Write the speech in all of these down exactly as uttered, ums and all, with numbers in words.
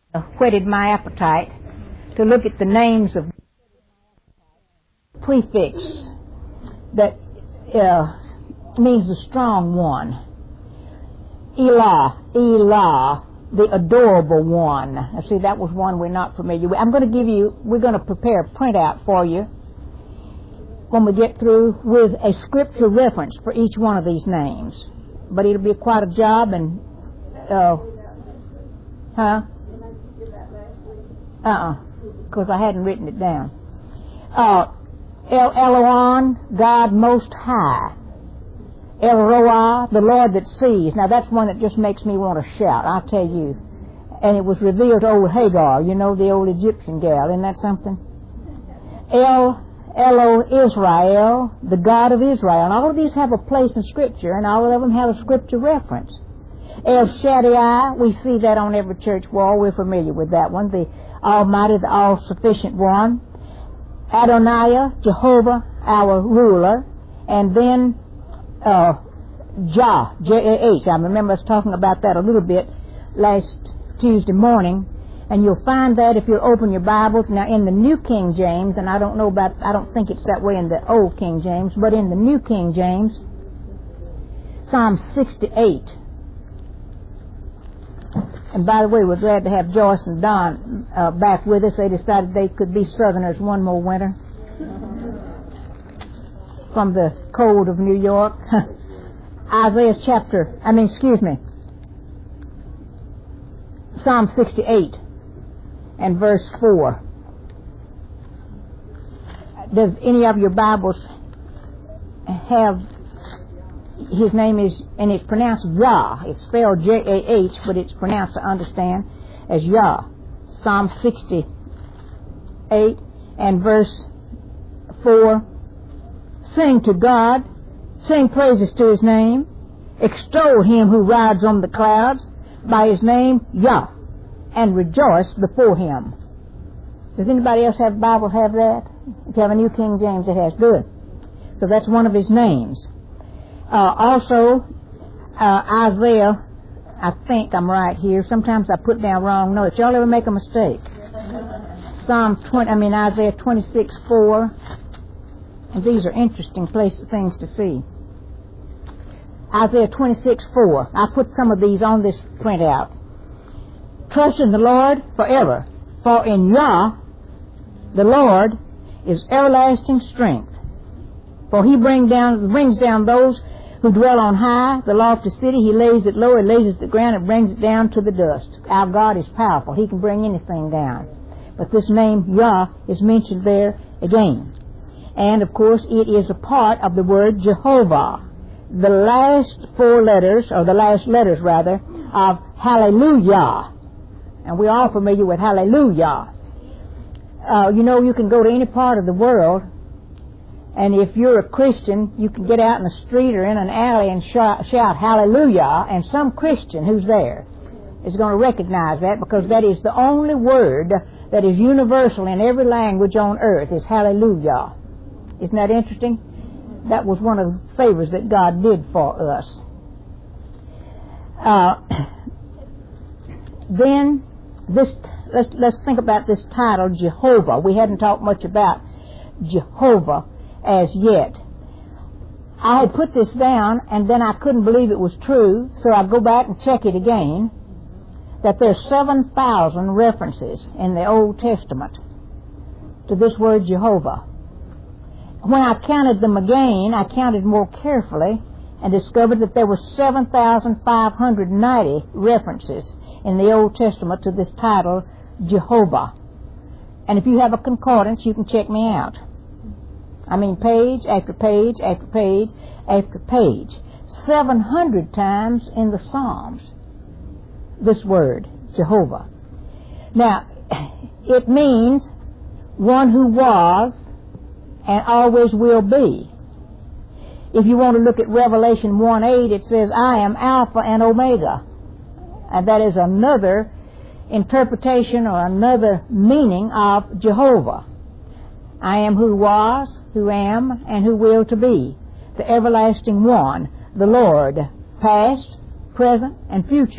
whetted my appetite to look at the names of prefix that uh, means the strong one. Elah, Elah, the adorable one. Now, see, that was one we're not familiar with. I'm going to give you, we're going to prepare a printout for you when we get through with a scripture reference for each one of these names. But it'll be quite a job, and, uh, huh? Uh-uh, because I hadn't written it down. Uh, El Elon, God Most High. El Roi, the Lord that sees. Now that's one that just makes me want to shout, I'll tell you. And it was revealed to old Hagar, you know, the old Egyptian gal. Isn't that something? El Elo Israel, the God of Israel. And all of these have a place in Scripture, and all of them have a Scripture reference. El Shaddai, we see that on every church wall. We're familiar with that one. The Almighty, the All-Sufficient One. Adonai, Jehovah, our ruler. And then uh, Jah, J A H. I remember us talking about that a little bit last Tuesday morning. And you'll find that if you open your Bibles. Now, in the New King James, and I don't know about, I don't think it's that way in the Old King James, but in the New King James, Psalm sixty-eight. And by the way, we're glad to have Joyce and Don uh, back with us. They decided they could be Southerners one more winter from the cold of New York. Isaiah chapter, I mean, excuse me, Psalm sixty-eight and verse four. Does any of your Bibles have, his name is, and it's pronounced Yah. It's spelled J A H, but it's pronounced, I understand, as Yah. Psalm sixty-eight and verse four. Sing to God, sing praises to His name, extol Him who rides on the clouds, by His name Yah, and rejoice before Him. Does anybody else have a Bible have that? If you have a New King James, it has. Good. So that's one of His names. Uh, also, uh, Isaiah, I think I'm right here. Sometimes I put down wrong notes. Y'all ever make a mistake? Psalm twenty, I mean Isaiah twenty-six four. And these are interesting places, things to see. Isaiah twenty-six four. I put some of these on this printout. Trust in the Lord forever, for in Yah, the Lord, is everlasting strength. For He bring down, brings down those who dwell on high, the lofty city. He lays it low, He lays it to the ground, and brings it down to the dust. Our God is powerful. He can bring anything down. But this name, Yah, is mentioned there again. And, of course, it is a part of the word Jehovah. The last four letters, or the last letters, rather, of Hallelujah. And we're all familiar with Hallelujah. Uh, you know, you can go to any part of the world, and if you're a Christian, you can get out in the street or in an alley and shout, shout Hallelujah, and some Christian who's there is going to recognize that, because that is the only word that is universal in every language on earth, is Hallelujah. Isn't that interesting? That was one of the favors that God did for us. Uh, then, this let's let's think about this title, Jehovah. We hadn't talked much about Jehovah as yet. I had put this down, and then I couldn't believe it was true, so I go back and check it again, that there's seven thousand references in the Old Testament to this word Jehovah. When I counted them again, I counted more carefully and discovered that there were seven thousand five hundred ninety references in the Old Testament to this title, Jehovah. And if you have a concordance, you can check me out. I mean, page after page after page after page. seven hundred times in the Psalms, this word, Jehovah. Now, it means one who was and always will be. If you want to look at Revelation one eight, it says, I am Alpha and Omega. And that is another interpretation or another meaning of Jehovah. I am who was, who am, and who will to be. The everlasting one, the Lord, past, present, and future.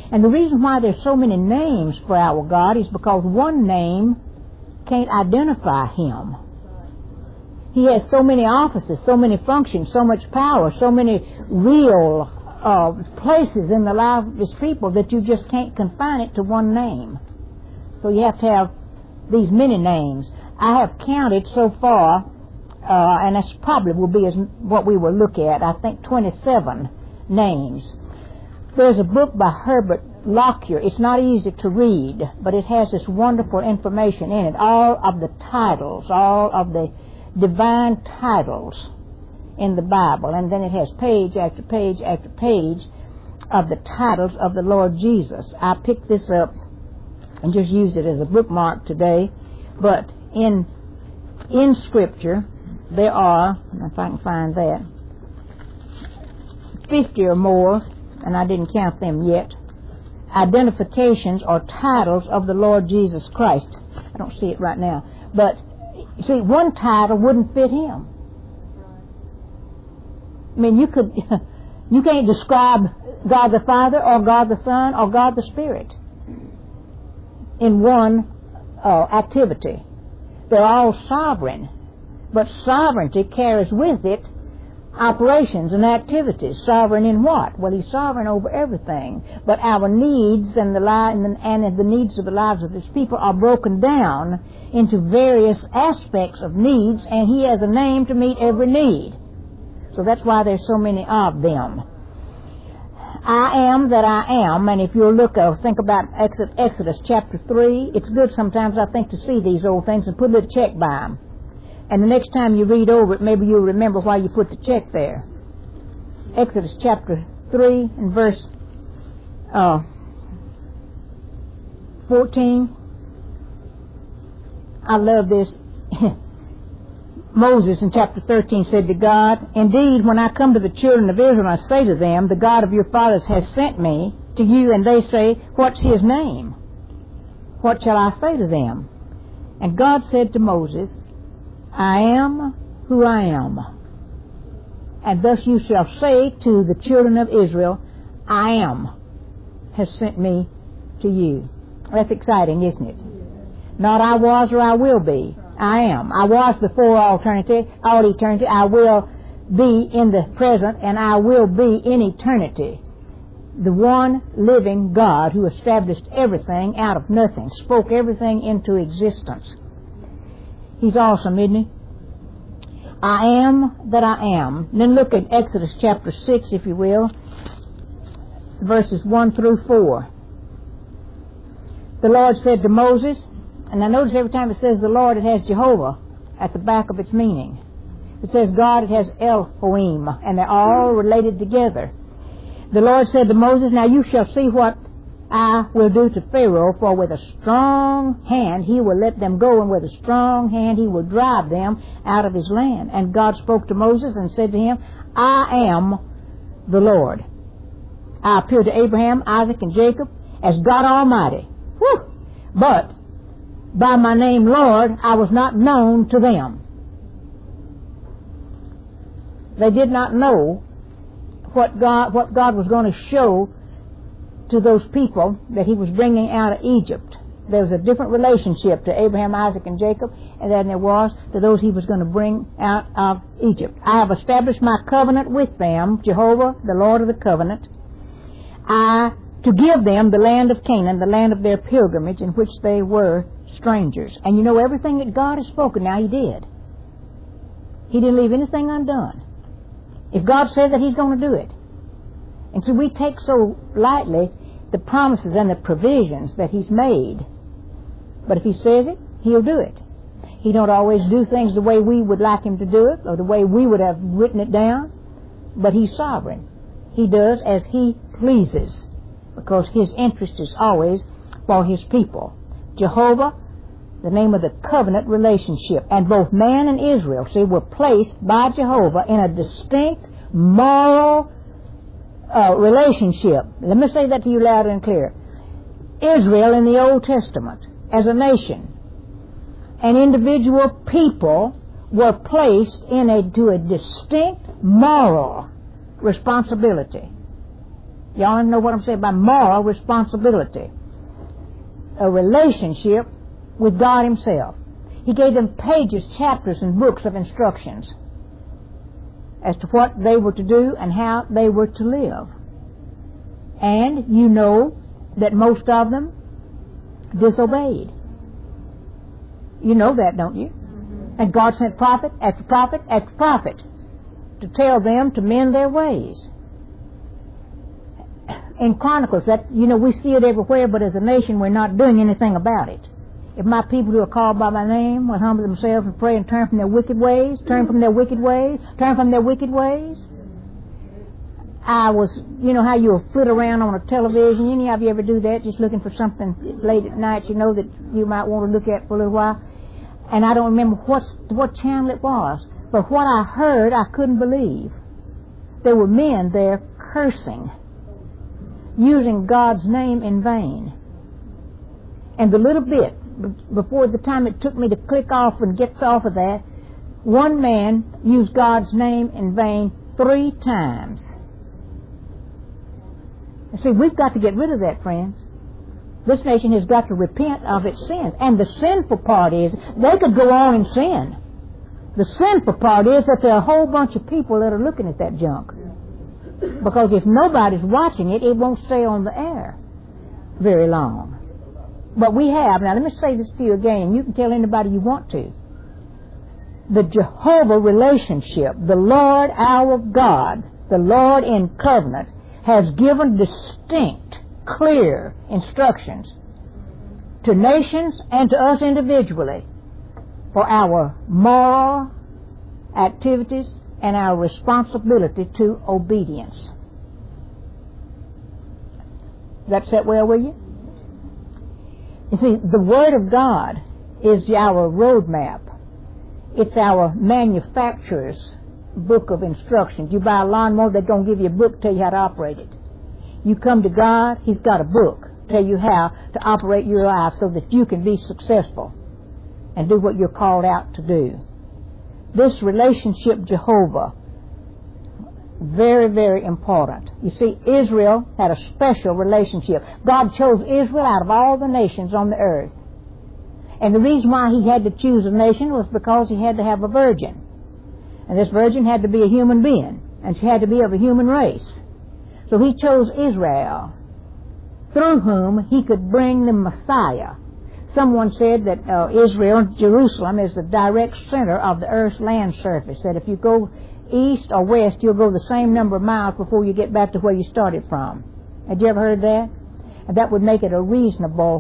And the reason why there's so many names for our God is because one name can't identify Him. He has so many offices, so many functions, so much power, so many real uh, places in the life of His people that you just can't confine it to one name. So you have to have these many names. I have counted so far, uh, and that's probably will be as what we will look at, I think twenty-seven names. There's a book by Herbert Lockyer. It's not easy to read, but it has this wonderful information in it. All of the titles, all of the divine titles in the Bible. And then it has page after page after page of the titles of the Lord Jesus. I picked this up and just used it as a bookmark today. But in in Scripture, there are, if I can find that, fifty or more, and I didn't count them yet, identifications or titles of the Lord Jesus Christ. I don't see it right now. But, see, one title wouldn't fit Him. I mean, you could, you can't describe God the Father or God the Son or God the Spirit in one uh, activity. They're all sovereign. But sovereignty carries with it operations and activities. Sovereign in what? Well, He's sovereign over everything. But our needs and the li- and the needs of the lives of His people are broken down into various aspects of needs, and He has a name to meet every need. So that's why there's so many of them. I am that I am, and if you'll look, uh, think about Exodus, Exodus chapter three, it's good sometimes, I think, to see these old things and put a little check by them. And the next time you read over it, maybe you'll remember why you put the check there. Exodus chapter three and verse uh, fourteen. I love this. Moses in chapter thirteen said to God, "Indeed, when I come to the children of Israel, I say to them, the God of your fathers has sent me to you, and they say, what's His name? What shall I say to them?" And God said to Moses, "I am who I am. And thus you shall say to the children of Israel, I am has sent me to you." That's exciting, isn't it? Not I was or I will be. I am. I was before all eternity, all eternity. I will be in the present, and I will be in eternity. The one living God who established everything out of nothing, spoke everything into existence. He's awesome, isn't He? I am that I am. Then look at Exodus chapter six, if you will, verses one through four. The Lord said to Moses, and I notice every time it says the Lord, it has Jehovah at the back of its meaning. If it says God, it has Elohim, and they're all related together. The Lord said to Moses, "Now you shall see what I will do to Pharaoh, for with a strong hand he will let them go, and with a strong hand he will drive them out of his land." And God spoke to Moses and said to him, "I am the Lord. I appeared to Abraham, Isaac, and Jacob as God Almighty. Whew! But by my name Lord I was not known to them." They did not know what God, what God was going to show to those people that He was bringing out of Egypt. There was a different relationship to Abraham, Isaac, and Jacob than there was to those He was going to bring out of Egypt. "I have established my covenant with them," Jehovah, the Lord of the covenant, "I to give them the land of Canaan, the land of their pilgrimage, in which they were strangers." And you know, everything that God has spoken, now He did. He didn't leave anything undone. If God said that, He's going to do it. And so we take so lightly the promises and the provisions that He's made. But if He says it, He'll do it. He don't always do things the way we would like Him to do it, or the way we would have written it down. But He's sovereign. He does as He pleases, because His interest is always for His people. Jehovah, the name of the covenant relationship. And both man and Israel, see, were placed by Jehovah in a distinct moral uh, relationship. Let me say that to you loud and clear. Israel in the Old Testament, as a nation, and individual people were placed in a, to a distinct moral responsibility. Y'all know what I'm saying by moral responsibility. A relationship with God Himself. He gave them pages, chapters, and books of instructions as to what they were to do and how they were to live. And you know that most of them disobeyed. You know that, don't you? And God sent prophet after prophet after prophet to tell them to mend their ways. In Chronicles, that you know we see it everywhere, but as a nation we're not doing anything about it. If my people who are called by my name will humble themselves and pray and turn from their wicked ways, turn from their wicked ways, turn from their wicked ways. I was, you know how you'll flit around on a television. Any of you ever do that? Just looking for something late at night, you know, that you might want to look at for a little while. And I don't remember what's, what channel it was. But what I heard, I couldn't believe. There were men there cursing, using God's name in vain. And the little bit, before the time it took me to click off and get off of that, one man used God's name in vain three times. See, we've got to get rid of that, friends. This nation has got to repent of its sins. And the sinful part is, they could go on and sin. The sinful part is that there are a whole bunch of people that are looking at that junk. Because if nobody's watching it, it won't stay on the air very long. But we have, now let me say this to you again, you can tell anybody you want to. The Jehovah relationship, the Lord our God, the Lord in covenant, has given distinct, clear instructions to nations and to us individually for our moral activities and our responsibility to obedience. Does that set well with you? You see, the Word of God is our roadmap. It's our manufacturer's book of instructions. You buy a lawnmower, they're going to give you a book to tell you how to operate it. You come to God, He's got a book to tell you how to operate your life so that you can be successful and do what you're called out to do. This relationship, Jehovah, very, very important. You see, Israel had a special relationship. God chose Israel out of all the nations on the earth. And the reason why He had to choose a nation was because He had to have a virgin. And this virgin had to be a human being, and she had to be of a human race. So He chose Israel, through whom He could bring the Messiah. Someone said that uh, Israel, Jerusalem, is the direct center of the earth's land surface, that if you go east or west, you'll go the same number of miles before you get back to where you started from. Had you ever heard that? And that would make it a reasonable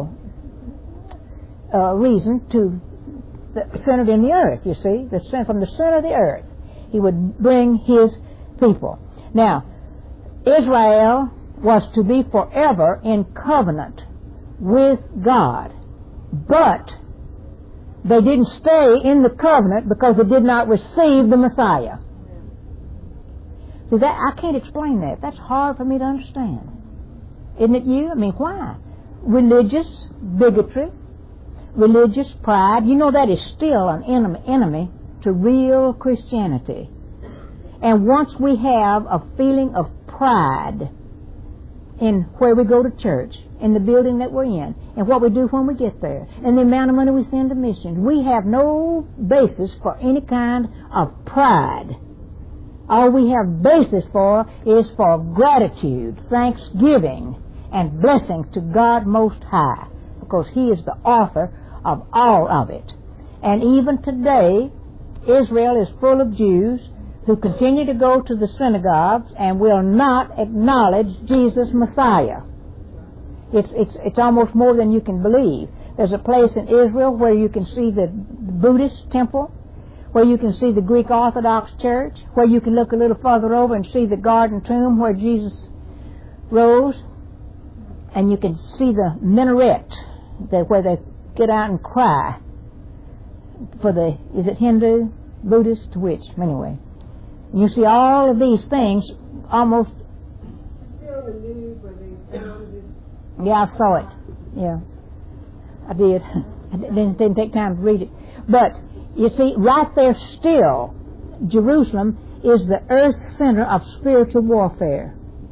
uh, uh, reason to centered in the earth, you see, the, from the center of the earth, He would bring His people. Now, Israel was to be forever in covenant with God, but they didn't stay in the covenant because they did not receive the Messiah. See, that I can't explain that. That's hard for me to understand. Isn't it you? I mean, why? Religious bigotry, religious pride. You know that is still an enemy, enemy to real Christianity. And once we have a feeling of pride in where we go to church, in the building that we're in, and what we do when we get there, and the amount of money we send to missions, we have no basis for any kind of pride. All we have basis for is for gratitude, thanksgiving, and blessing to God Most High, because He is the author of all of it. And even today, Israel is full of Jews who continue to go to the synagogues and will not acknowledge Jesus Messiah. It's, it's, it's almost more than you can believe. There's a place in Israel where you can see the Buddhist temple, where you can see the Greek Orthodox Church, where you can look a little further over and see the garden tomb where Jesus rose, and you can see the minaret that where they get out and cry for the, is it Hindu, Buddhist, which? Anyway. You see all of these things almost... Still the news where they found it. Yeah, I saw it. Yeah, I did. I didn't, didn't take time to read it. But, you see, right there still, Jerusalem is the earth's center of spiritual warfare.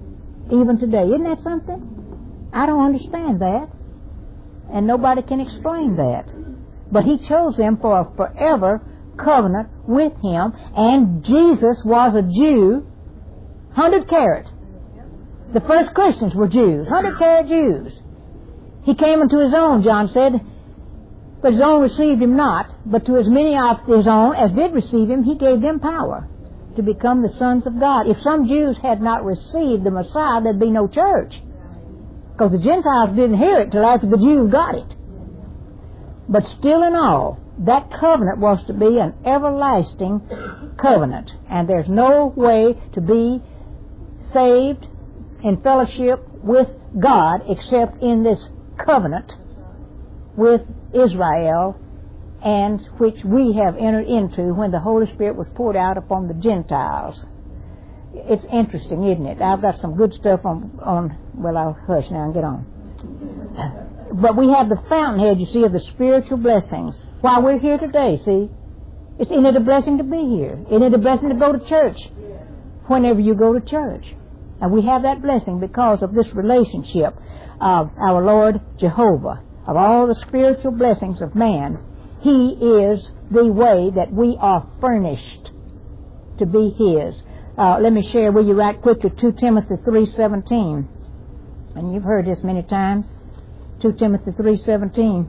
even today. Isn't that something? I don't understand that. And nobody can explain that. But He chose them for a forever covenant with Him. And Jesus was a Jew, hundred carat. The first Christians were Jews, hundred carat Jews. He came unto His own, John said, but His own received Him not. But to as many of His own as did receive Him, He gave them power to become the sons of God. If some Jews had not received the Messiah, there'd be no church. Because the Gentiles didn't hear it till after the Jews got it. But still in all, that covenant was to be an everlasting covenant. And there's no way to be saved in fellowship with God except in this covenant with Israel, and which we have entered into when the Holy Spirit was poured out upon the Gentiles. It's interesting, isn't it? I've got some good stuff on, on well, I'll hush now and get on. But we have the fountainhead, you see, of the spiritual blessings. While we're here today, see? It's, isn't it a blessing to be here? Isn't it a blessing to go to church? Whenever you go to church. And we have that blessing because of this relationship of our Lord Jehovah. Of all the spiritual blessings of man, He is the way that we are furnished to be His. Uh, let me share with you right quickly two Timothy three seventeen. And you've heard this many times. two Timothy three seventeen.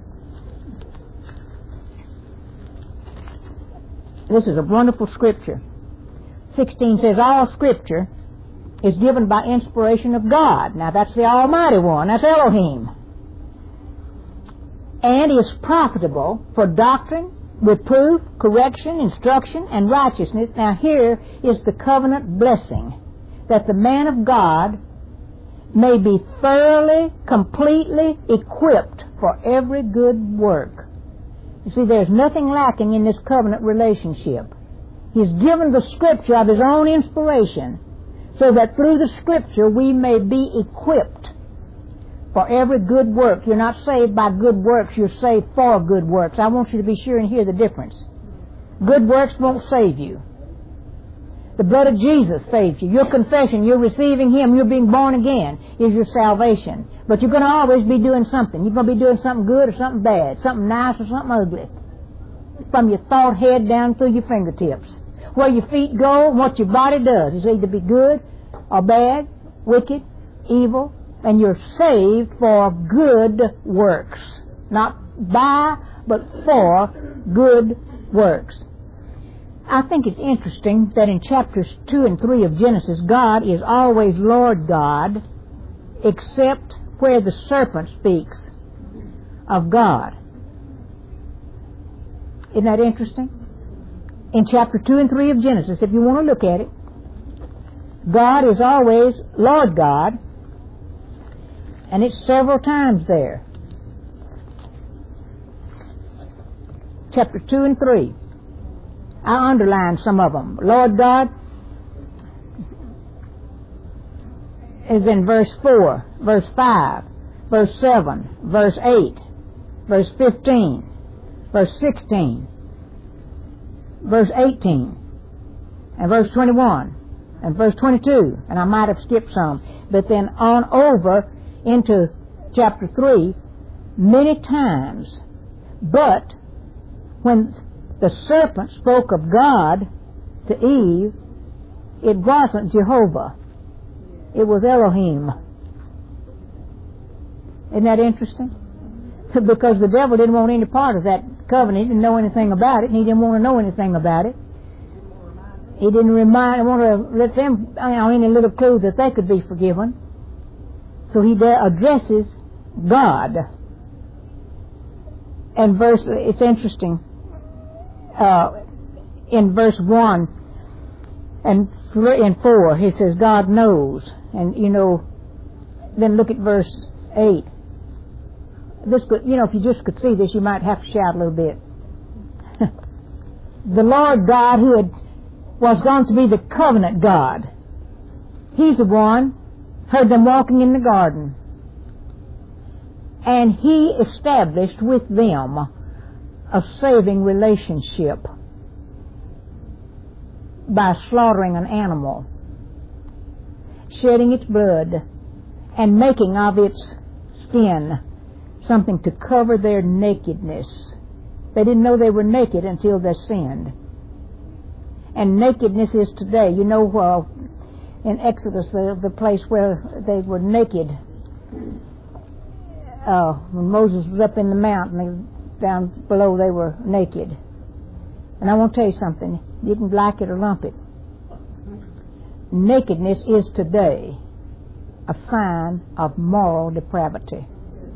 This is a wonderful scripture. sixteen says, all scripture is given by inspiration of God. Now that's the Almighty One. That's Elohim. And is profitable for doctrine, reproof, correction, instruction, and righteousness. Now here is the covenant blessing, that the man of God may be thoroughly, completely equipped for every good work. You see, there's nothing lacking in this covenant relationship. He's given the Scripture of His own inspiration, so that through the Scripture we may be equipped for every good work. You're not saved by good works, you're saved for good works. I want you to be sure and hear the difference. Good works won't save you. The blood of Jesus saves you. Your confession, you're receiving Him, you're being born again, is your salvation. But you're going to always be doing something. You're going to be doing something good or something bad, something nice or something ugly. From your thought head down through your fingertips. Where your feet go and what your body does is either be good or bad, wicked, evil, and you're saved for good works. Not by, but for good works. I think it's interesting that in chapters two and three of Genesis, God is always Lord God, except where the serpent speaks of God. Isn't that interesting? In chapter two and three of Genesis, if you want to look at it, God is always Lord God, and it's several times there. Chapter two and three. I underlined some of them. Lord God is in verse four, verse five, verse seven, verse eight, verse fifteen, verse sixteen, verse eighteen, and verse twenty-one, and verse twenty-two, and I might have skipped some. But then on over into chapter three, many times. But when the serpent spoke of God to Eve, it wasn't Jehovah. It was Elohim. Isn't that interesting? Because the devil didn't want any part of that covenant. He didn't know anything about it, and he didn't want to know anything about it. He didn't remind, want to let them, you know, any little clue that they could be forgiven. So he addresses God. And verse, it's interesting. Uh, in verse one and three and four, he says, God knows. And, you know, then look at verse eight. This could, you know, if you just could see this, you might have to shout a little bit. The Lord God, who had, was going to be the covenant God, He's the one heard them walking in the garden. And He established with them a saving relationship by slaughtering an animal. shedding its blood, and making of its skin something to cover their nakedness. They didn't know they were naked until they sinned. And nakedness is today. You know, uh, in Exodus, the, the place where they were naked, uh, when Moses was up in the mountain, they, down below they were naked. And I want to tell you something. You can like it or lump it. Nakedness is today a sign of moral depravity.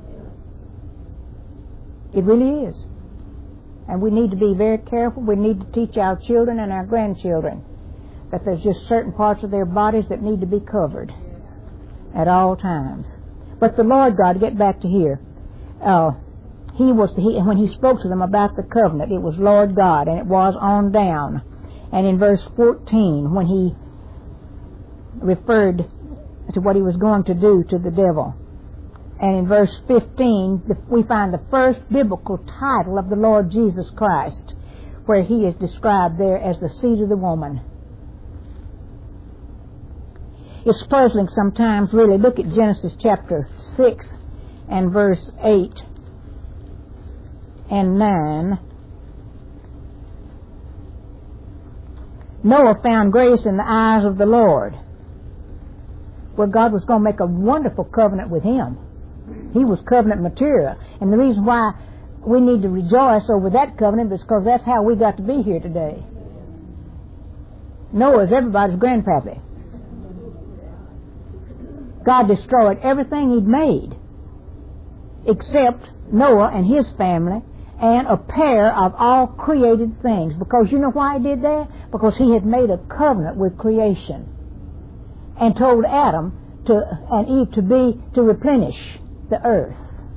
It really is. And we need to be very careful. We need to teach our children and our grandchildren that there's just certain parts of their bodies that need to be covered at all times. But the Lord God, get back to here, uh, He was he, when He spoke to them about the covenant, it was Lord God, and it was on down. And in verse fourteen, when He referred to what He was going to do to the devil, and in verse fifteen, we find the first biblical title of the Lord Jesus Christ, where He is described there as the seed of the woman. It's puzzling sometimes, really. Look at Genesis chapter six and verse eight and nine. Noah found grace in the eyes of the Lord. Well, God was going to make a wonderful covenant with him. He was covenant material. And the reason why we need to rejoice over that covenant is because that's how we got to be here today. Noah's everybody's grandpappy. God destroyed everything He'd made except Noah and his family and a pair of all created things. Because you know why He did that? Because He had made a covenant with creation and told Adam to and Eve to be to replenish the earth.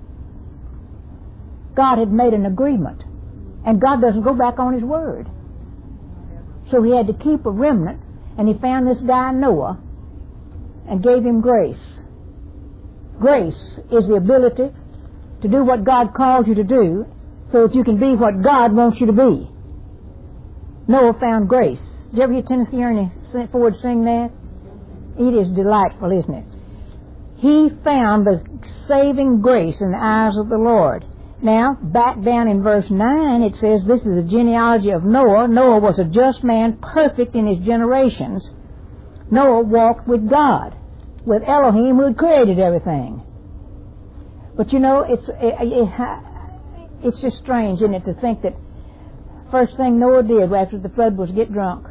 God had made an agreement, and God doesn't go back on His word. So He had to keep a remnant, and He found this guy Noah and gave him grace. Grace is the ability to do what God called you to do so that you can be what God wants you to be. Noah found grace. Did you ever hear Tennessee Ernie Ford sing that? It is delightful, isn't it? He found the saving grace in the eyes of the Lord. Now, back down in verse nine, it says, this is the genealogy of Noah. Noah was a just man, perfect in his generations. Noah walked with God, with Elohim who had created everything. But you know, it's it, it, it's just strange, isn't it, to think that first thing Noah did after the flood was get drunk.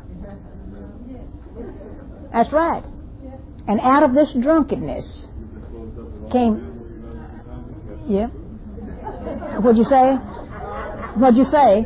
That's right. And out of this drunkenness came... Yeah? What'd you say? What'd you say?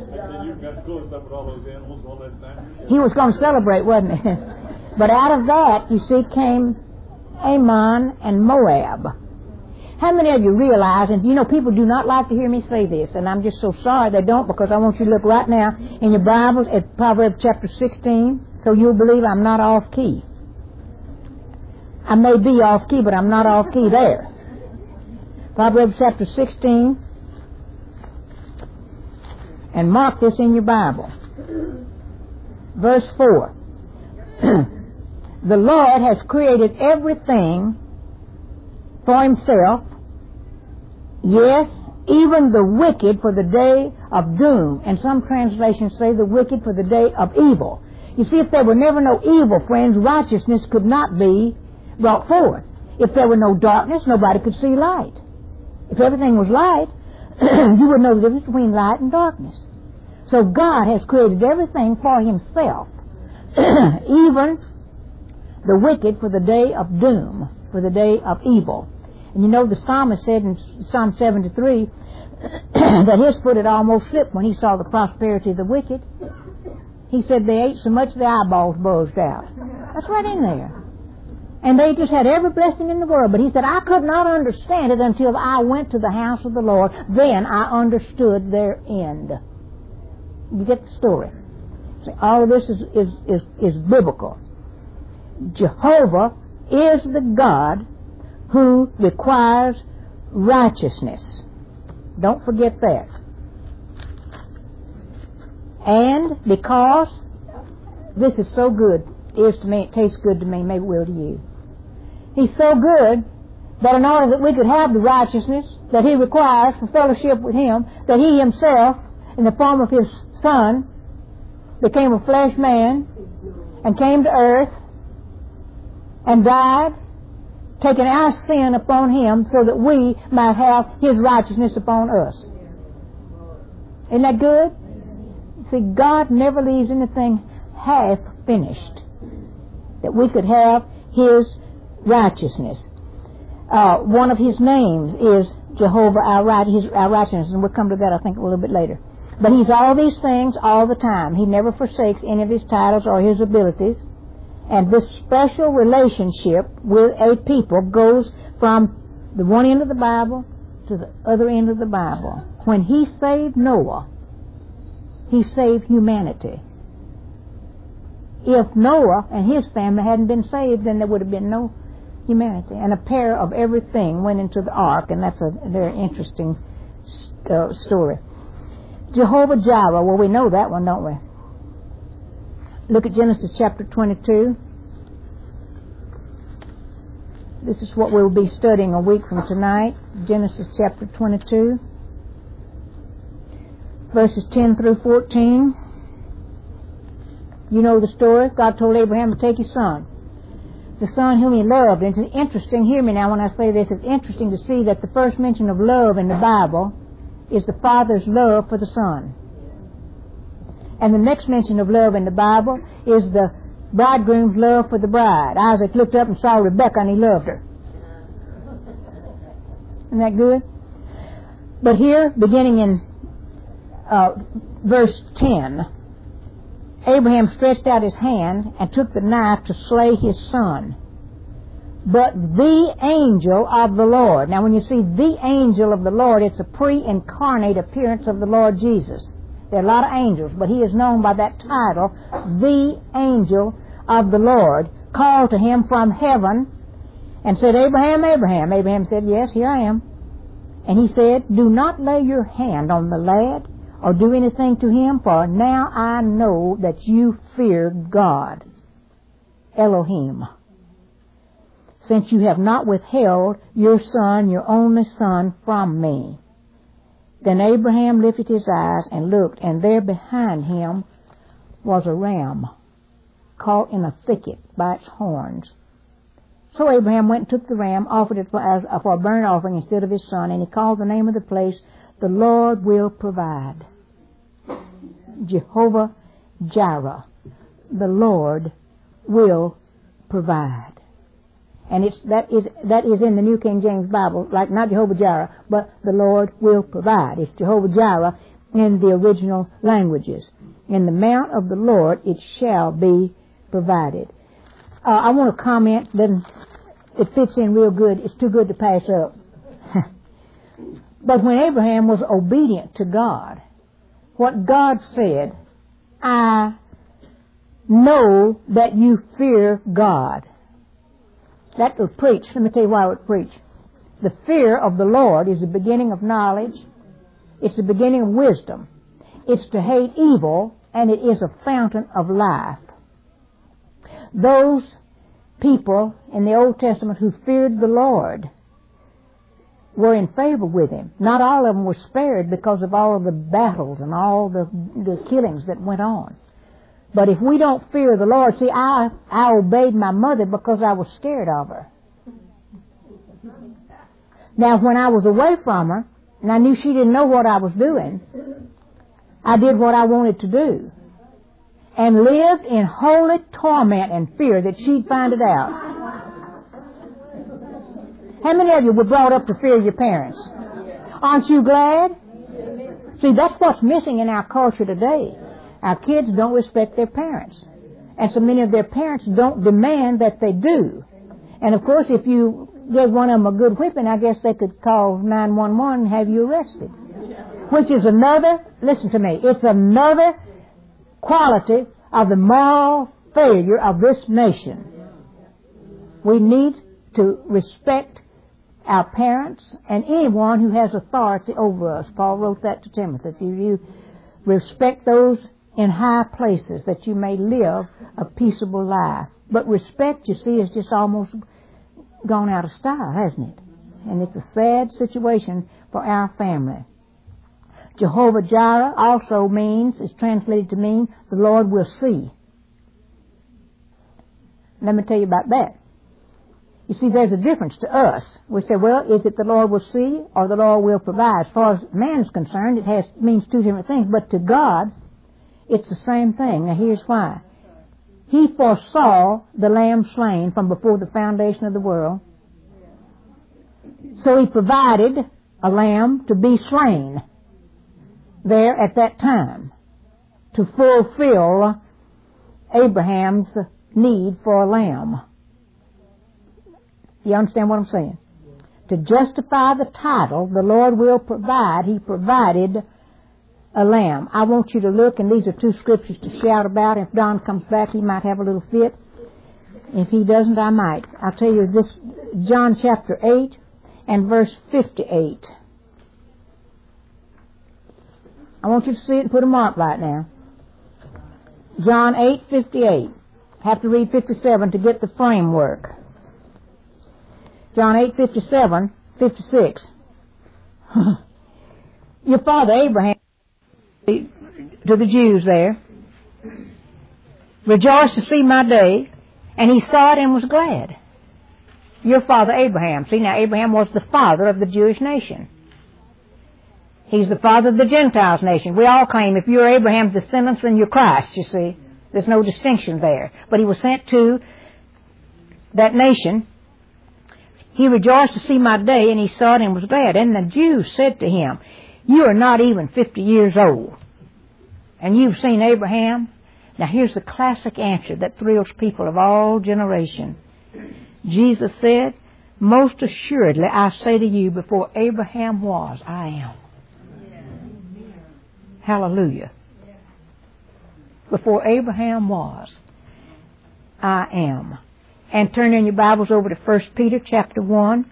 He was going to celebrate, wasn't he? But out of that, you see, came Ammon and Moab. How many of you realize, and you know, people do not like to hear me say this, and I'm just so sorry they don't, because I want you to look right now in your Bibles at Proverbs chapter sixteen, so you'll believe I'm not off key. I may be off key, but I'm not off key there. Proverbs chapter sixteen, and mark this in your Bible. Verse four. The Lord has created everything for Himself, yes, even the wicked for the day of doom. And some translations say the wicked for the day of evil. You see, if there were never no evil, friends, righteousness could not be brought forth. If there were no darkness, nobody could see light. If everything was light, you would know the difference between light and darkness. So God has created everything for Himself, even the wicked for the day of doom, for the day of evil. And you know, the psalmist said in Psalm seventy-three that his foot had almost slipped when he saw the prosperity of the wicked. He said they ate so much the eyeballs bulged out. That's right in there. And they just had every blessing in the world. But he said, I could not understand it until I went to the house of the Lord. Then I understood their end. You get the story. See, all of this is, is, is, is biblical. Jehovah is the God who requires righteousness. Don't forget that. And because this is so good, it is to me, it tastes good to me, maybe it will to you. He's so good that in order that we could have the righteousness that He requires for fellowship with Him, that He Himself, in the form of His Son, became a flesh man and came to earth and died, taking our sin upon Him so that we might have His righteousness upon us. Isn't that good? See, God never leaves anything half finished, that we could have His righteousness. Uh, one of His names is Jehovah our, right, his, our righteousness, and we'll come to that, I think, a little bit later. But He's all these things all the time. He never forsakes any of His titles or His abilities. And this special relationship with a people goes from the one end of the Bible to the other end of the Bible. When He saved Noah, He saved humanity. If Noah and his family hadn't been saved, then there would have been no humanity. And a pair of everything went into the ark, and that's a very interesting uh, story. Jehovah Jireh, well, we know that one, don't we? Look at Genesis chapter twenty-two. This is what we'll be studying a week from tonight. Genesis chapter twenty-two, verses ten through fourteen. You know the story. God told Abraham to take his son, the son whom He loved. And it's interesting, hear me now when I say this, it's interesting to see that the first mention of love in the Bible is the Father's love for the Son. And the next mention of love in the Bible is the bridegroom's love for the bride. Isaac looked up and saw Rebekah and he loved her. Isn't that good? But here, beginning in uh, verse ten, Abraham stretched out his hand and took the knife to slay his son. But the angel of the Lord. Now when you see the angel of the Lord, it's a pre-incarnate appearance of the Lord Jesus. There are a lot of angels, but He is known by that title, the angel of the Lord, called to him from heaven and said, Abraham, Abraham. Abraham said, yes, here I am. And He said, do not lay your hand on the lad or do anything to him, for now I know that you fear God, Elohim, since you have not withheld your son, your only son, from me. Then Abraham lifted his eyes and looked, and there behind him was a ram caught in a thicket by its horns. So Abraham went and took the ram, offered it for, as, for a burnt offering instead of his son, and he called the name of the place, the Lord will provide. Jehovah Jireh, the Lord will provide. And it's, that is that is in the New King James Bible, like not Jehovah Jireh, but the Lord will provide. It's Jehovah Jireh in the original languages. In the mount of the Lord it shall be provided. Uh, I want to comment, then it fits in real good. It's too good to pass up. But when Abraham was obedient to God, what God said, I know that you fear God. That would preach. Let me tell you why it would preach. The fear of the Lord is the beginning of knowledge. It's the beginning of wisdom. It's to hate evil, and it is a fountain of life. Those people in the Old Testament who feared the Lord were in favor with Him. Not all of them were spared because of all of the battles and all the, the killings that went on. But if we don't fear the Lord, see, I, I obeyed my mother because I was scared of her. Now, when I was away from her, and I knew she didn't know what I was doing, I did what I wanted to do, and lived in holy torment and fear that she'd find it out. How many of you were brought up to fear your parents? Aren't you glad? See, that's what's missing in our culture today. Our kids don't respect their parents. And so many of their parents don't demand that they do. And of course, if you gave one of them a good whipping, I guess they could call nine one one and have you arrested. Which is another, listen to me, it's another quality of the moral failure of this nation. We need to respect our parents and anyone who has authority over us. Paul wrote that to Timothy. You, you respect those in high places that you may live a peaceable life. But respect, you see, is just almost gone out of style, hasn't it? And it's a sad situation for our family. Jehovah Jireh also means, is translated to mean, the Lord will see. Let me tell you about that. You see, there's a difference to us. We say, well, is it the Lord will see or the Lord will provide? As far as man's concerned, it has means two different things. But to God, it's the same thing. Now, here's why. He foresaw the lamb slain from before the foundation of the world. So He provided a lamb to be slain there at that time to fulfill Abraham's need for a lamb. You understand what I'm saying? To justify the title, the Lord will provide, He provided a lamb. I want you to look, and these are two scriptures to shout about. If Don comes back, he might have a little fit. If he doesn't, I might. I'll tell you this, John chapter eight and verse fifty-eight. I want you to see it and put a mark right now. John eight fifty-eight. Have to read fifty-seven to get the framework. John eight fifty-seven, fifty-six. Your father Abraham, to the Jews there, rejoiced to see my day, and he saw it and was glad. Your father Abraham. See, now Abraham was the father of the Jewish nation. He's the father of the Gentiles nation. We all claim if you're Abraham's descendants, then you're Christ, you see. There's no distinction there. But he was sent to that nation. He rejoiced to see my day, and he saw it and was glad. And the Jews said to him, you are not even fifty years old, and you've seen Abraham? Now here's the classic answer that thrills people of all generations. Jesus said, most assuredly I say to you, before Abraham was, I am. Hallelujah. Before Abraham was, I am. And turn in your Bibles over to First Peter chapter one.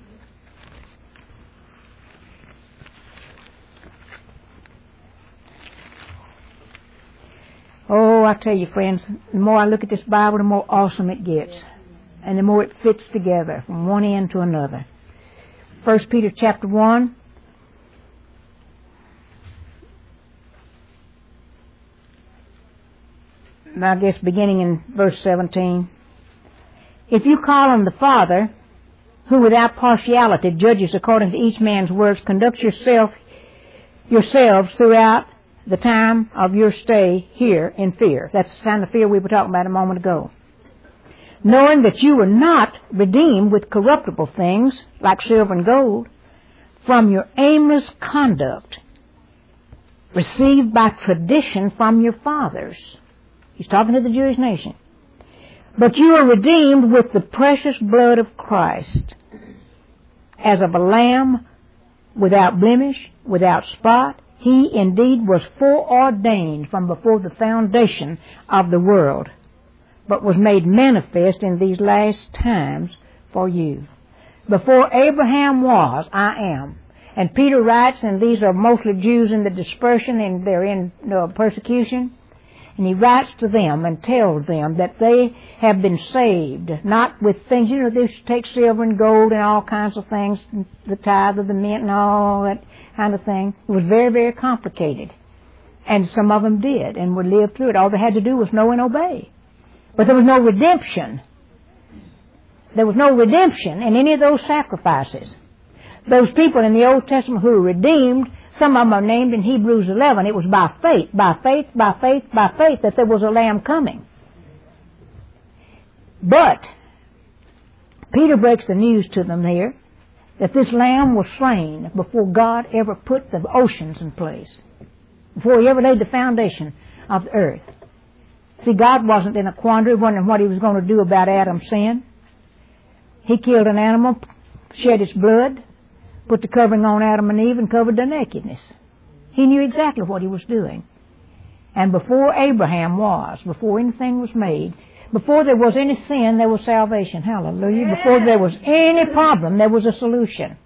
Oh, I tell you, friends, the more I look at this Bible, the more awesome it gets. And the more it fits together from one end to another. First Peter chapter one. I guess beginning in verse seventeen. If you call on the Father, who without partiality judges according to each man's works, conduct yourself, yourselves throughout the time of your stay here in fear. That's the kind of fear we were talking about a moment ago. Knowing that you were not redeemed with corruptible things, like silver and gold, from your aimless conduct, received by tradition from your fathers. He's talking to the Jewish nation. But you are redeemed with the precious blood of Christ, as of a lamb without blemish, without spot. He indeed was foreordained from before the foundation of the world, but was made manifest in these last times for you. Before Abraham was, I am. And Peter writes, and these are mostly Jews in the dispersion, and they're in uh, persecution. And he writes to them and tells them that they have been saved, not with things, you know, they used to take silver and gold and all kinds of things, the tithe of the mint and all that kind of thing. It was very, very complicated. And some of them did and would live through it. All they had to do was know and obey. But there was no redemption. There was no redemption in any of those sacrifices. Those people in the Old Testament who were redeemed, some of them are named in Hebrews eleven. It was by faith, by faith, by faith, by faith that there was a lamb coming. But Peter breaks the news to them here that this lamb was slain before God ever put the oceans in place, before He ever laid the foundation of the earth. See, God wasn't in a quandary wondering what He was going to do about Adam's sin. He killed an animal, shed its blood, put the covering on Adam and Eve, and covered their nakedness. He knew exactly what He was doing. And before Abraham was, before anything was made, before there was any sin, there was salvation. Hallelujah. Yeah. Before there was any problem, there was a solution.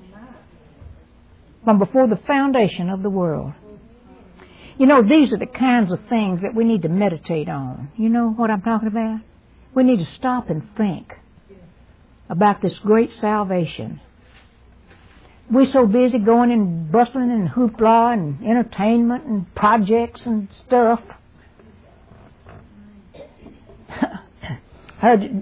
From before the foundation of the world. You know, these are the kinds of things that we need to meditate on. You know what I'm talking about? We need to stop and think. about this great salvation. We're so busy going and bustling and hoopla and entertainment and projects and stuff. Heard,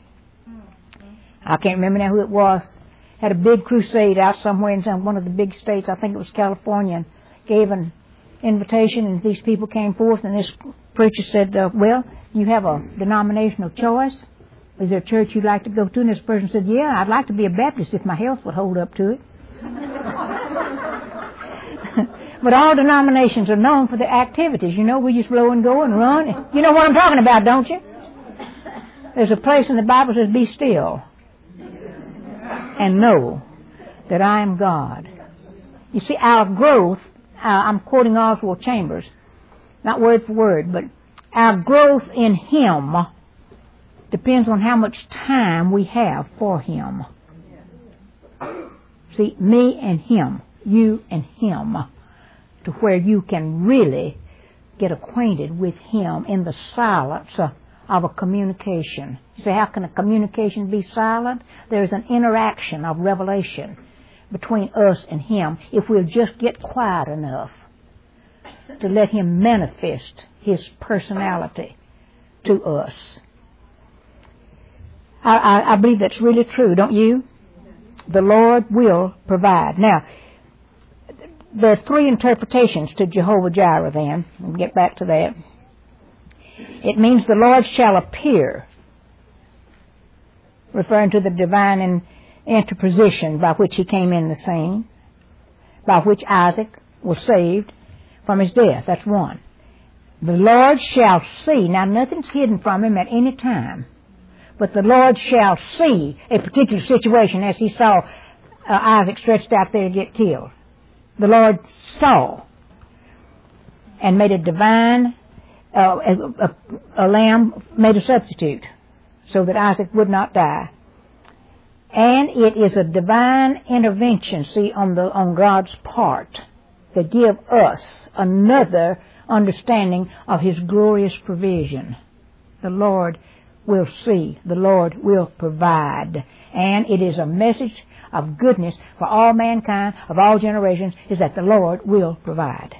I can't remember now who it was, had a big crusade out somewhere in some, one of the big states, I think it was California, and gave an invitation, and these people came forth, and this preacher said, uh, well, you have a denominational choice. Is there a church you'd like to go to? And this person said, yeah, I'd like to be a Baptist if my health would hold up to it. But all denominations are known for their activities. You know, we just blow and go and run. You know what I'm talking about, don't you? There's a place in the Bible that says, be still and know that I am God. You see, our growth, uh, I'm quoting Oswald Chambers, not word for word, but our growth in Him depends on how much time we have for Him. See, me and Him, you and Him, to where you can really get acquainted with Him in the silence uh, of a communication. You say, how can a communication be silent? There's an interaction of revelation between us and Him if we'll just get quiet enough to let Him manifest His personality to us. I, I, I believe that's really true, don't you? The Lord will provide. Now, there are three interpretations to Jehovah Jireh then. We'll get back to that. It means the Lord shall appear, referring to the divine in, interposition by which He came in the scene, by which Isaac was saved from his death. That's one. The Lord shall see. Now, nothing's hidden from Him at any time. But the Lord shall see a particular situation as He saw uh, Isaac stretched out there to get killed. The Lord saw and made a divine, uh, a, a, a lamb, made a substitute so that Isaac would not die. And it is a divine intervention, see, on the on God's part to give us another understanding of His glorious provision. The Lord will see. The Lord will provide. And it is a message of goodness for all mankind, of all generations, is that the Lord will provide.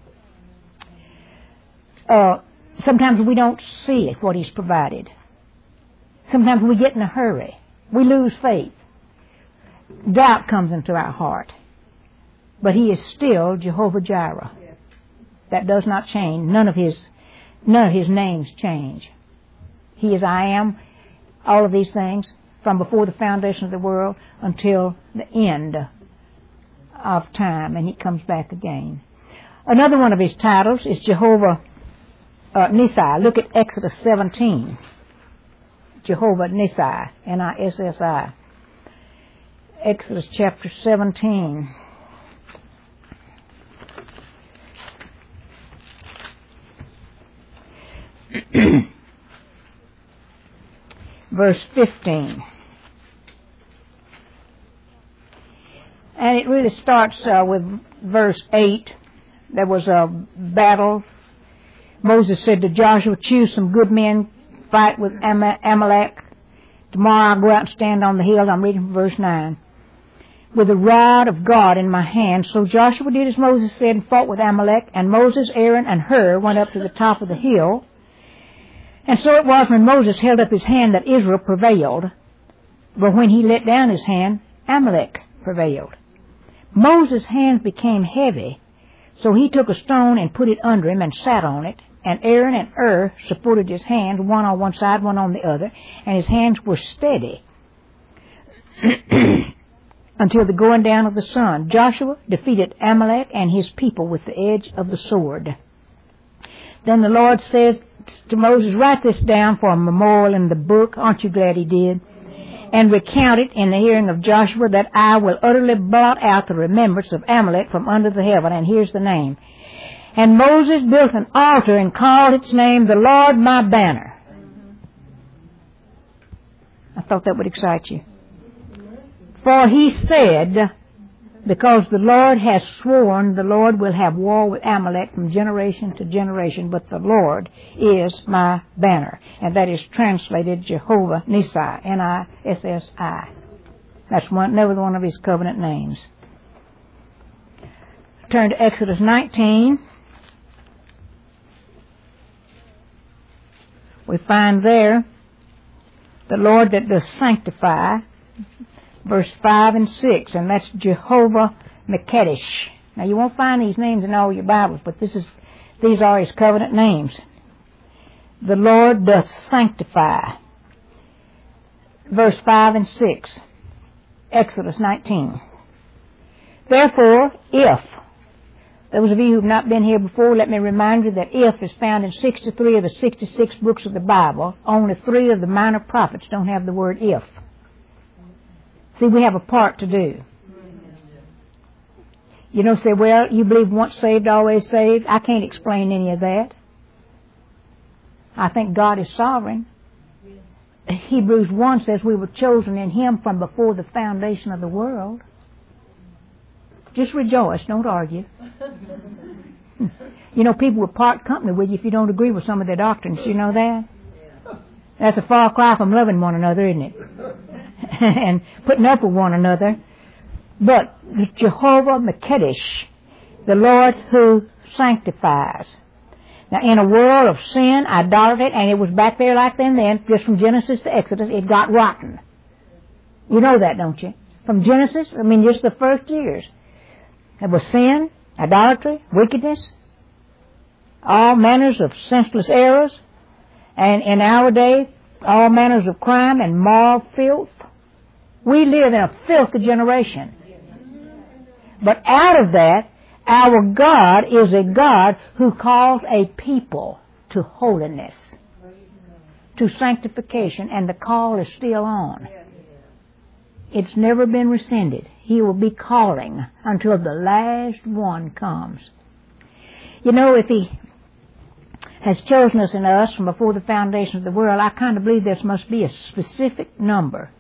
Uh, sometimes we don't see it, what He's provided. Sometimes we get in a hurry. We lose faith. Doubt comes into our heart. But He is still Jehovah Jireh. That does not change. None of His, none of His names change. He is I am, all of these things, from before the foundation of the world until the end of time, and He comes back again. Another one of His titles is Jehovah uh, Nissi. Look at Exodus seventeen. Jehovah Nissi, N I S S I. Exodus chapter seventeen. Verse fifteen. And it really starts uh, with verse eight. There was a battle. Moses said to Joshua, choose some good men, fight with Am- Amalek. Tomorrow I'll go out and stand on the hill. I'm reading from verse nine. With the rod of God in my hand. So Joshua did as Moses said and fought with Amalek. And Moses, Aaron, and Hur went up to the top of the hill. And so it was when Moses held up his hand that Israel prevailed. But when he let down his hand, Amalek prevailed. Moses' hands became heavy. So he took a stone and put it under him and sat on it. And Aaron and Hur supported his hands, one on one side, one on the other. And his hands were steady until the going down of the sun. Joshua defeated Amalek and his people with the edge of the sword. Then the Lord says to Moses, write this down for a memorial in the book. Aren't you glad He did? And recount it in the hearing of Joshua, that I will utterly blot out the remembrance of Amalek from under the heaven. And here's the name. And Moses built an altar and called its name, the Lord my banner. I thought that would excite you. For he said, Because the Lord has sworn the Lord will have war with Amalek from generation to generation, but the Lord is my banner. And that is translated Jehovah Nissi, N I S S I. That's one, another one of his covenant names. Turn to Exodus nineteen. We find there the Lord that does sanctify, verse five and six, and that's Jehovah Mekadesh. Now you won't find these names in all your Bibles, but this is these are his covenant names. The Lord doth sanctify. Verse five and six, Exodus nineteen. Therefore, if, those of you who have not been here before, let me remind you that if is found in sixty-three of the sixty-six books of the Bible. Only three of the minor prophets don't have the word if. See, we have a part to do. You don't say, well, you believe once saved, always saved. I can't explain any of that. I think God is sovereign. Hebrews one says we were chosen in Him from before the foundation of the world. Just rejoice, don't argue. You know, people will part company with you if you don't agree with some of their doctrines. You know that? That's a far cry from loving one another, isn't it? And putting up with one another. But the Jehovah Mekadesh, the Lord who sanctifies. Now, in a world of sin, idolatry, and it was back there like then, then, just from Genesis to Exodus, it got rotten. You know that, don't you? From Genesis, I mean, just the first years. There was sin, idolatry, wickedness, all manners of senseless errors, and in our day, all manners of crime and moral filth. We live in a filthy generation. But out of that, our God is a God who calls a people to holiness, to sanctification, and the call is still on. It's never been rescinded. He will be calling until the last one comes. You know, if He has chosen us in us from before the foundation of the world, I kind of believe there must be a specific number.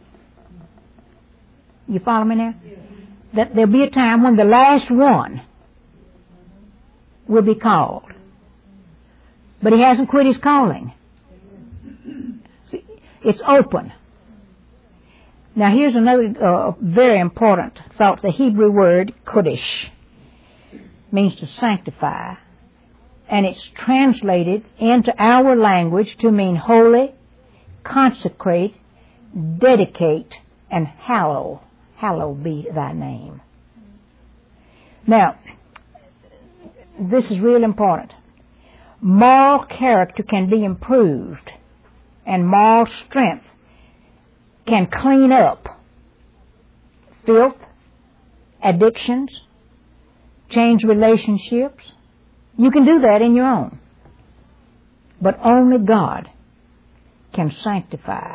You follow me now? That there'll be a time when the last one will be called. But He hasn't quit His calling. See, it's open. Now here's another uh, very important thought. The Hebrew word kodesh means to sanctify. And it's translated into our language to mean holy, consecrate, dedicate, and hallow. Hallowed be thy name. Now, this is real important. Moral character can be improved, and moral strength can clean up filth, addictions, change relationships. You can do that in your own. But only God can sanctify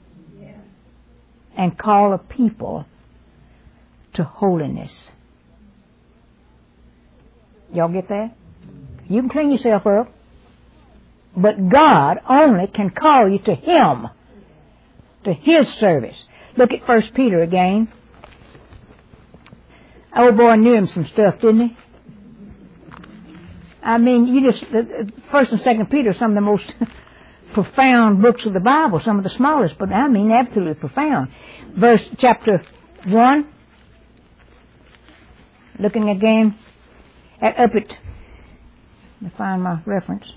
and call a people to holiness. Y'all get that? You can clean yourself up, but God only can call you to Him, to His service. Look at First Peter again. Old boy knew him some stuff, didn't he? I mean, you just, First and Second Peter are some of the most profound books of the Bible, some of the smallest, but I mean absolutely profound. Verse, chapter one, looking again at up it. Let me find my reference.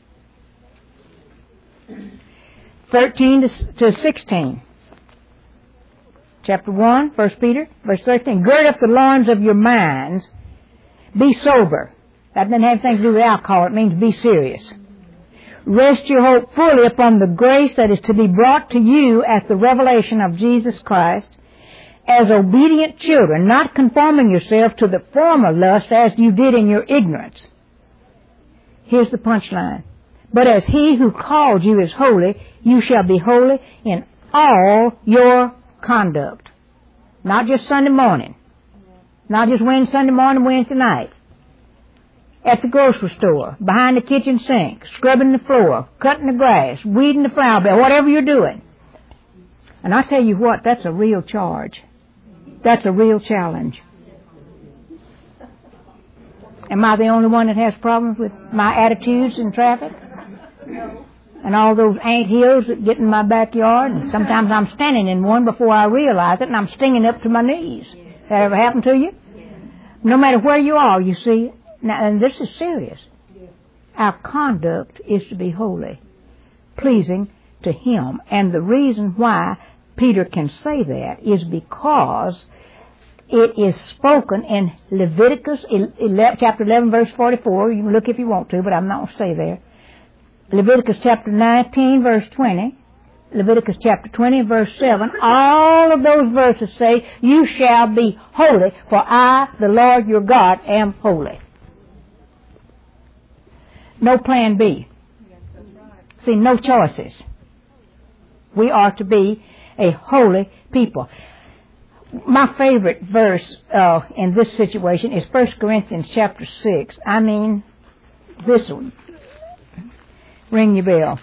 thirteen to sixteen. Chapter one, First Peter, verse thirteen. Gird up the loins of your minds. Be sober. That doesn't have anything to do with alcohol. It means be serious. Rest your hope fully upon the grace that is to be brought to you at the revelation of Jesus Christ, as obedient children, not conforming yourself to the former lust as you did in your ignorance. Here's the punchline. But as He who called you is holy, you shall be holy in all your conduct. Not just Sunday morning. Not just Wednesday Sunday morning, Wednesday night. At the grocery store, behind the kitchen sink, scrubbing the floor, cutting the grass, weeding the flower bed, whatever you're doing. And I tell you what, that's a real charge. That's a real challenge. Am I the only one that has problems with my attitudes in traffic? No. And all those ant hills that get in my backyard, and sometimes I'm standing in one before I realize it, and I'm stinging up to my knees. That ever happened to you? No matter where you are, you see. Now, and this is serious. Our conduct is to be holy, pleasing to Him. And the reason why Peter can say that is because it is spoken in Leviticus chapter eleven, verse forty-four. You can look if you want to, but I'm not going to stay there. Leviticus chapter nineteen, verse twenty. Leviticus chapter twenty, verse seven. All of those verses say, you shall be holy, for I, the Lord your God, am holy. No plan B. See, no choices. We are to be a holy people. My favorite verse uh, in this situation is First Corinthians chapter six. I mean, this one. Ring your bell.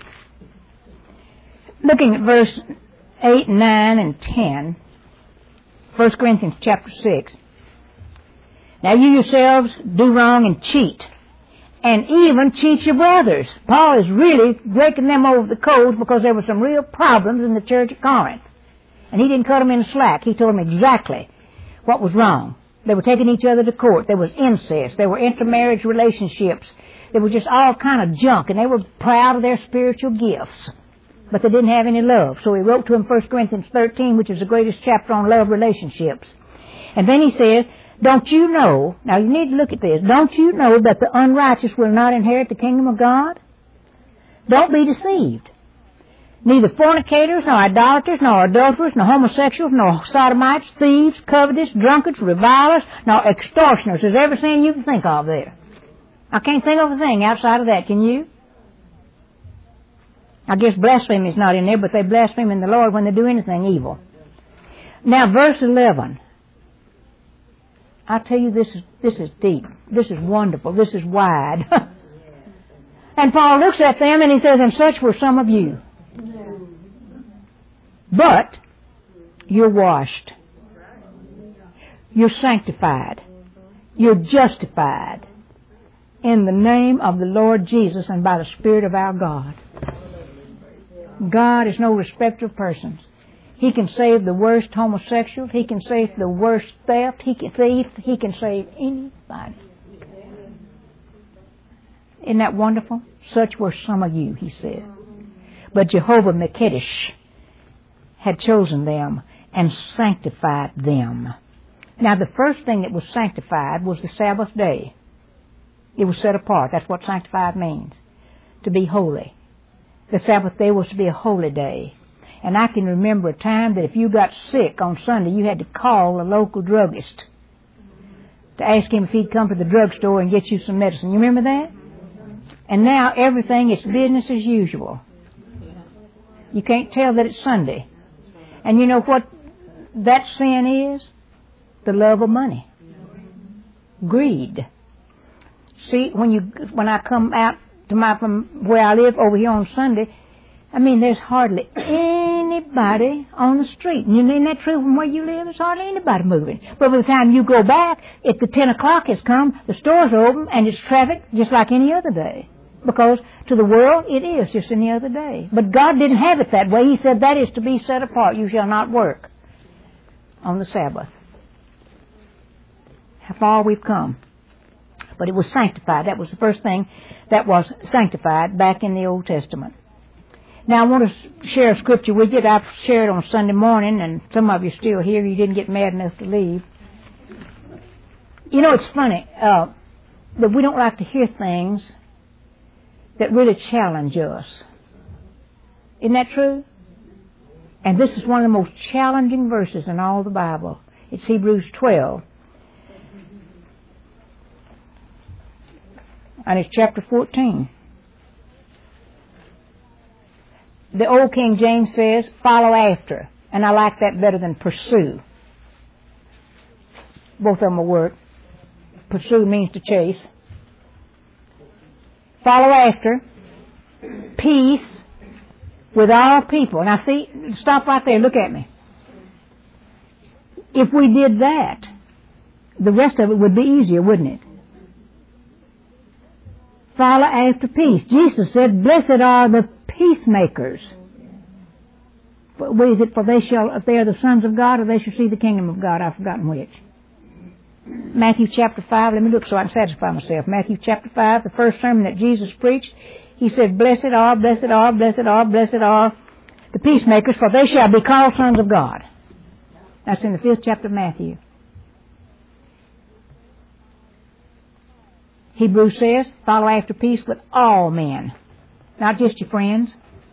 Looking at verse eight, nine, and ten. First Corinthians chapter six. Now you yourselves do wrong and cheat, and even cheat your brothers. Paul is really breaking them over the coals because there were some real problems in the church at Corinth. And he didn't cut them in slack. He told them exactly what was wrong. They were taking each other to court. There was incest. There were intermarriage relationships. There was just all kind of junk, and they were proud of their spiritual gifts. But they didn't have any love. So he wrote to them First Corinthians thirteen, which is the greatest chapter on love relationships. And then he says, don't you know, now you need to look at this, don't you know that the unrighteous will not inherit the kingdom of God? Don't be deceived. Neither fornicators, nor idolaters, nor adulterers, nor homosexuals, nor sodomites, thieves, covetous, drunkards, revilers, nor extortioners. There's every sin you can think of there. I can't think of a thing outside of that, can you? I guess blasphemy is not in there, but they blaspheme in the Lord when they do anything evil. Now, verse eleven. I tell you, this is this is deep. This is wonderful. This is wide. And Paul looks at them and he says, and such were some of you. But you're washed. You're sanctified. You're justified in the name of the Lord Jesus and by the Spirit of our God. God is no respecter of persons. He can save the worst homosexual. He can save the worst theft. He can save, he can save anybody. Isn't that wonderful? Such were some of you, he said. But Jehovah Mekadesh had chosen them and sanctified them. Now the first thing that was sanctified was the Sabbath day. It was set apart. That's what sanctified means. To be holy. The Sabbath day was to be a holy day. And I can remember a time that if you got sick on Sunday, you had to call a local druggist to ask him if he'd come to the drugstore and get you some medicine. You remember that? And now everything is business as usual. You can't tell that it's Sunday. And you know what that sin is? The love of money. Greed. See, when you when I come out to my from where I live over here on Sunday, I mean, there's hardly anybody on the street. And isn't that true from where you live? There's hardly anybody moving. But by the time you go back, if the ten o'clock has come, the store's open and it's traffic just like any other day. Because to the world, it is just any other day. But God didn't have it that way. He said that is to be set apart. You shall not work on the Sabbath. How far we've come. But it was sanctified. That was the first thing that was sanctified back in the Old Testament. Now, I want to share a scripture with you that I've shared on Sunday morning, and some of you are still here. You didn't get mad enough to leave. You know, it's funny uh, that we don't like to hear things that really challenge us. Isn't that true? And this is one of the most challenging verses in all the Bible. It's Hebrews twelve. And it's chapter fourteen. The old King James says, follow after. And I like that better than pursue. Both of them will work. Pursue means to chase. Follow after. Peace with all people. Now see, stop right there. Look at me. If we did that, the rest of it would be easier, wouldn't it? follow after peace. Jesus said, blessed are the peacemakers. What is it? For they shall, if they are the sons of God, or they shall see the kingdom of God. I've forgotten which. Matthew chapter five. Let me look so I can satisfy myself. Matthew chapter five, the first sermon that Jesus preached, he said, blessed are, blessed are, blessed are, blessed are the peacemakers, for they shall be called sons of God. That's in the fifth chapter of Matthew. Hebrews says, follow after peace with all men, not just your friends.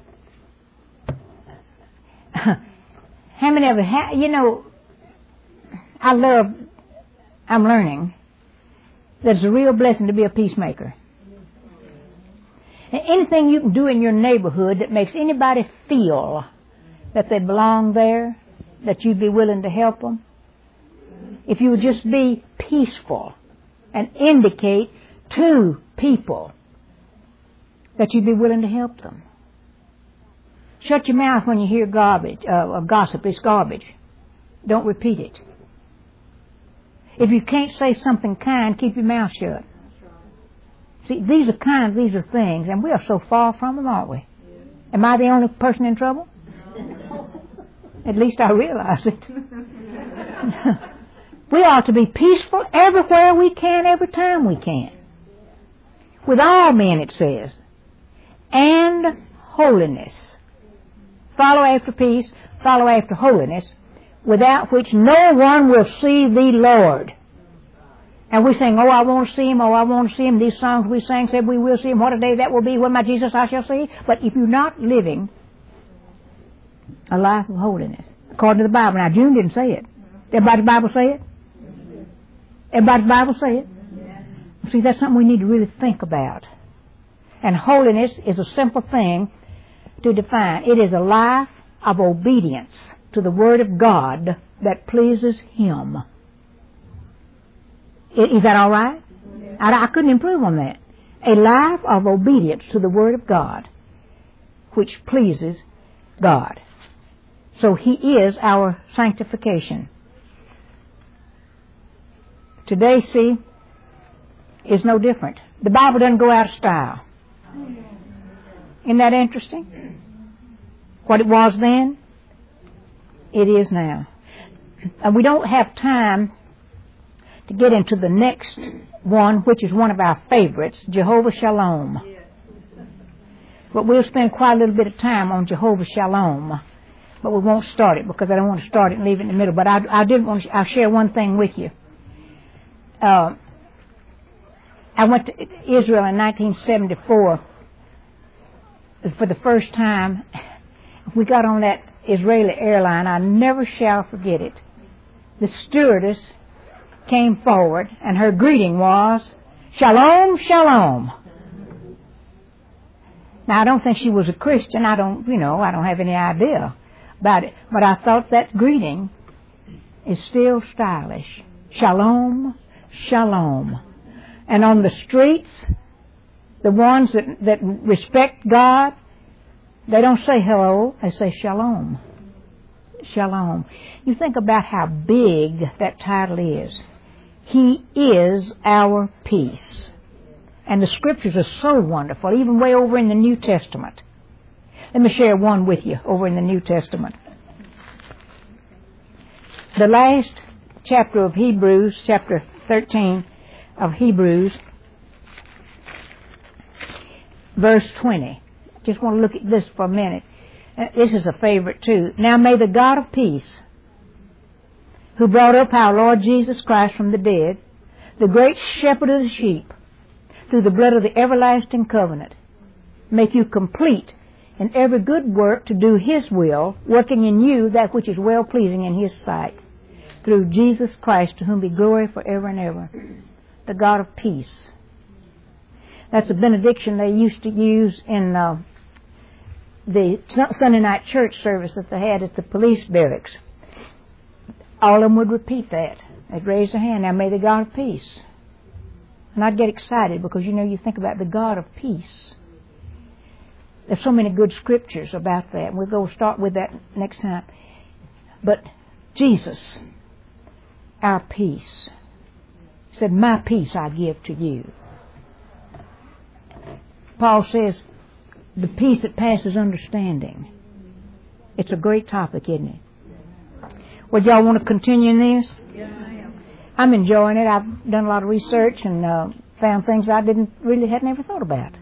How many of you, you know, I love, I'm learning that it's a real blessing to be a peacemaker. And anything you can do in your neighborhood that makes anybody feel that they belong there, that you'd be willing to help them, if you would just be peaceful and indicate to people that you'd be willing to help them. Shut your mouth when you hear garbage, uh, gossip. It's garbage. Don't repeat it. If you can't say something kind, keep your mouth shut. See, these are kind, these are things, and we are so far from them, aren't we? Am I the only person in trouble? At least I realize it. We ought to be peaceful everywhere we can, every time we can. With all men, it says. And holiness. Follow after peace, follow after holiness, without which no one will see the Lord. And we sing, oh, I want to see Him, oh, I want to see Him. These songs we sang said we will see Him. What a day that will be when my Jesus I shall see. But if you're not living a life of holiness, according to the Bible. Now, June didn't say it. Everybody's Bible say it? Everybody's Bible say it? See, that's something we need to really think about. And holiness is a simple thing to define. It is a life of obedience to the Word of God that pleases Him. Is that all right? I, I couldn't improve on that. A life of obedience to the Word of God which pleases God. So He is our sanctification. Today, see, is no different. The Bible doesn't go out of style. Isn't that interesting? What it was then, it is now. And we don't have time to get into the next one, which is one of our favorites, Jehovah Shalom. But we'll spend quite a little bit of time on Jehovah Shalom. But we won't start it because I don't want to start it and leave it in the middle. But I, I did want to, I'll share one thing with you. Uh, I went to Israel in nineteen seventy-four for the first time. We got on that Israeli airline. I never shall forget it. The stewardess came forward and her greeting was, Shalom, Shalom. Now, I don't think she was a Christian. I don't, you know, I don't have any idea about it. But I thought that greeting is still stylish. Shalom, Shalom. And on the streets, the ones that, that respect God, they don't say hello, they say shalom. Shalom. You think about how big that title is. He is our peace. And the Scriptures are so wonderful, even way over in the New Testament. Let me share one with you over in the New Testament. The last chapter of Hebrews, chapter thirteen of Hebrews, verse twenty. Just want to look at this for a minute. This is a favorite too. Now may the God of peace, who brought up our Lord Jesus Christ from the dead, the great shepherd of the sheep, through the blood of the everlasting covenant, make you complete in every good work to do His will, working in you that which is well-pleasing in His sight, through Jesus Christ, to whom be glory forever and ever. The God of peace. That's a benediction they used to use in uh, the Sunday night church service that they had at the police barracks. All of them would repeat that. They'd raise their hand, now may the God of peace. And I'd get excited because, you know, you think about the God of peace. There's so many good scriptures about that. And we'll go start with that next time. But Jesus, our peace, said, my peace I give to you. Paul says, the peace that passes understanding. It's a great topic, isn't it? Would y'all want to continue in this? Yes, ma'am. I'm enjoying it. I've done a lot of research and uh, found things I didn't really had never thought about.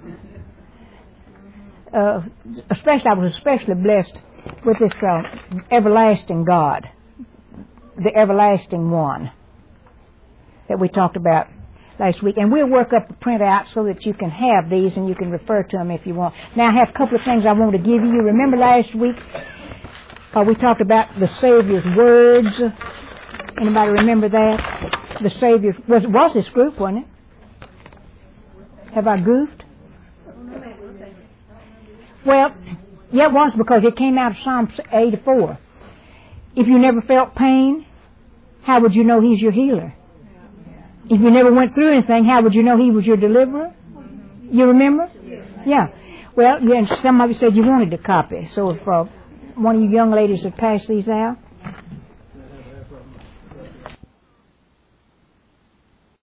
Uh, especially, I was especially blessed with this uh, everlasting God, the everlasting one that we talked about last week. And we'll work up a printout so that you can have these and you can refer to them if you want. Now, I have a couple of things I want to give you. Remember last week uh, we talked about the Savior's words. Anybody remember that? The Savior's was was this group, wasn't it? Have I goofed? Well, yeah, it was, because it came out of Psalm eighty-four. If you never felt pain, how would you know He's your healer? If you never went through anything, how would you know He was your deliverer? You remember? Yeah. Well, yeah, some of you said you wanted a copy. So if uh, one of you young ladies would pass these out.